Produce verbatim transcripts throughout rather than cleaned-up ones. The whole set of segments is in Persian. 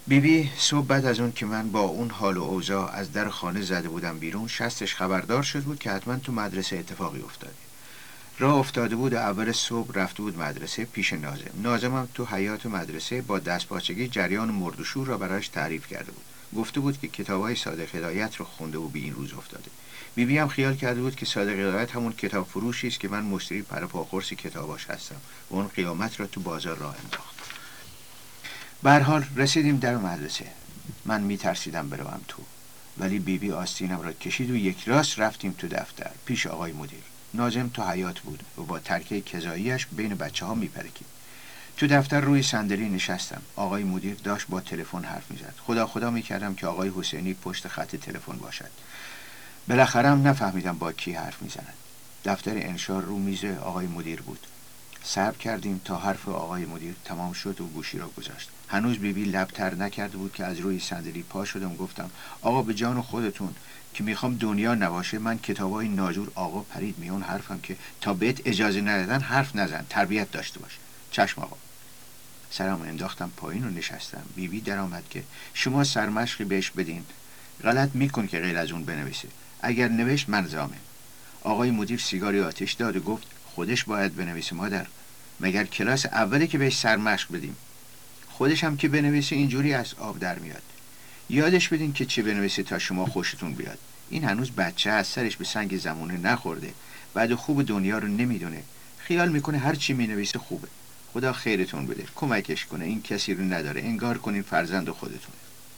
بیبی صبح بعد از اون که من با اون حال و اوضاع از در خانه زده بودم بیرون، شستش خبردار شد بود که حتما تو مدرسه اتفاقی افتاده. راه افتاده بود و اول صبح رفته بود مدرسه پیش ناظم. ناظمم تو حیاط مدرسه با دستپاچگی جریان مرد و شور را برایش تعریف کرده بود. گفته بود که کتابای صادق هدایت رو خونده و به این روز افتاده. بیبی هم خیال کرده بود که صادق هدایت همون کتاب فروشی است که من مشتری پرپاخورسی کتاباش هستم و اون قیامت را تو بازار راه انداخت. به هر حال رسیدیم در مدرسه. من میترسیدم بروم تو، ولی بیبی آستینم را کشید و یک راست رفتیم تو دفتر پیش آقای مدیر. ناظم تو حیاط بود و با ترکه کذاییش بین بچه ها میپرکید. تو دفتر روی صندلی نشستم. آقای مدیر داشت با تلفن حرف میزد. خدا خدا میکردم که آقای حسینی پشت خط تلفن باشد. بالاخره هم نفهمیدم با کی حرف میزند. دفتر انشار رو میز آقای مدیر بود. صبر کردیم تا حرف آقای مدیر تمام شد و گوشی را گذاشت. هنوز بیبی لب تر نکرده بود که از روی صندلی پا شدم. گفتم آقا به جان خودتون که میخوام دنیا نباشه، من کتابای ناجور آقا پرید میون حرفم که تا بهت اجازه ندادن حرف نزن، تربیت داشته باش. چشم آقا. سرم انداختم پایین و نشستم. بیبی در آمد که شما سرمشقی بهش بدین، غلط میکن که غیر از اون بنویسه. اگر نوشت من زامه. آقای مدیر سیگاری آتش داد و گفت خودش باید بنویسه مادر، مگر کلاس اولی که بهش سرمشق بدیم؟ خودش هم که بنویسه اینجوری از آب در میاد. یادش بدین که چه بنویسه تا شما خوشتون بیاد. این هنوز بچه از سرش به سنگ زمونه نخورده، بعد خوب دنیا رو نمیدونه، خیال میکنه هر چی مینویسه خوبه. خدا خیرتون بده، کمکش کنه، این کسی رو نداره، انگار کنین فرزند خودتونه.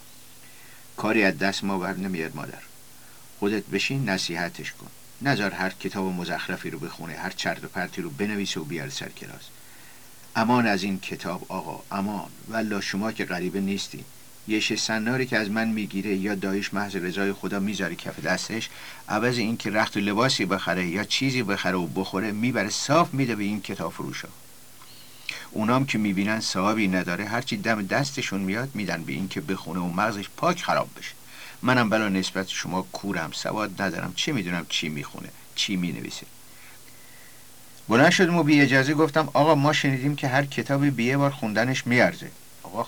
کاری از دست ما بر نمیاد مادر. خودت بشین نصیحتش کن، نذار هر کتاب مزخرفی رو بخونه، هر چرت و پرتی رو بنویسه و بیاره سر کلاس. امان از این کتاب آقا، امان. والله شما که غریبه نیستی. یه شه سناری که از من میگیره یا دایش محض رضای خدا میذاره کف دستش، عوض این که رخت و لباسی بخره یا چیزی بخره و بخوره، میبره صاف میده به این کتاب فروشا. اونام که میبینن صاحبی نداره، هرچی دم دستشون میاد میدن به این که بخونه و مغزش پاک خراب بشه. منم بلا نسبت شما کورم، سواد ندارم، چه میدونم چی میخونه چی مینویسه. بلند شدم و بی اجازه گفتم آقا ما شنیدیم که هر کتابی به یه بار خوندنش میارزه. آقا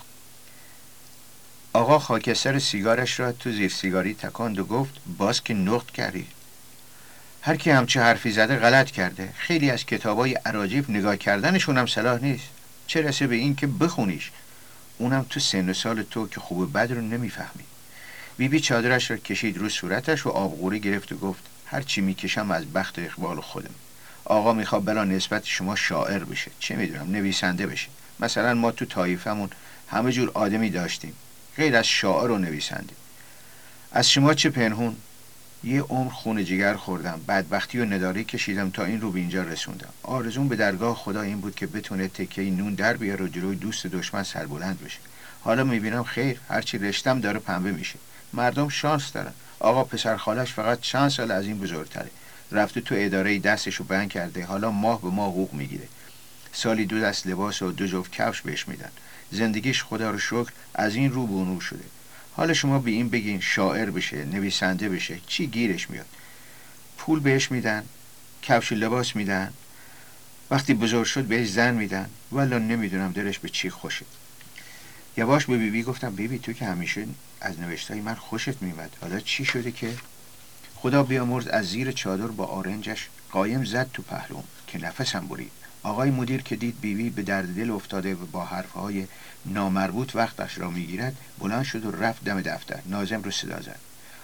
آقا خاکستر سیگارش را تو زیر سیگاری تکاند و گفت باز که نقد کردی. هر کی همچه حرفی زده غلط کرده. خیلی از کتابای عراجیف نگاه کردنشون هم صلاح نیست، چه رسه به این که بخونیش، اونم تو سن و سال تو که خوب و بد رو نمیفهمی. بیبی چادرش را کشید رو صورتش و آبغوری گرفت و گفت هر چی میکشم از بخت و اقبال خودم. آقا میخواد بلا نسبت شما شاعر بشه، چه میدونم نویسنده بشه. مثلا ما تو طایفمون همه جور آدمی داشتیم غیر از شاعر و نویسنده. از شما چه پنهون؟ یه عمر خون جگر خوردم، بدبختی و نداری کشیدم تا این رو به اینجا رسوندم. آرزوم به درگاه خدا این بود که بتونه تکه نون در بیاره و جلوی دوست دشمن سربلند بشه. حالا میبینم خیر، هرچی رشتم داره پنبه میشه. مردم شانس دارن. آقا پسر خالش فقط چند سال از این بزرگتره، رفته تو اداره دستشو بند کرده، حالا ماه به ماه حقوق میگیره. سالی دو دست لباس و دو جفت کفش بهش میدن. زندگیش خدا رو شکر از این رو به اون رو شده. حالا شما به این بگین شاعر بشه، نویسنده بشه، چی گیرش میاد؟ پول بهش میدن، کفش و لباس میدن، وقتی بزرگ شد بهش زن میدن. والا نمیدونم دلش به چی خوشه. یواش به بیبی گفتم بیبی تو که همیشه از نوشتای من خوشت میومد، حالا چی شده که؟ خدا بیامرز از زیر چادر با آرنجش قایم زد تو پهلوم که نفسم برید. آقای مدیر که دید بیبی به درد دل افتاده و با حرفهای نامربوط وقتش را میگیرد، بلند شد و رفت دم دفتر. ناظم رو صدا زد.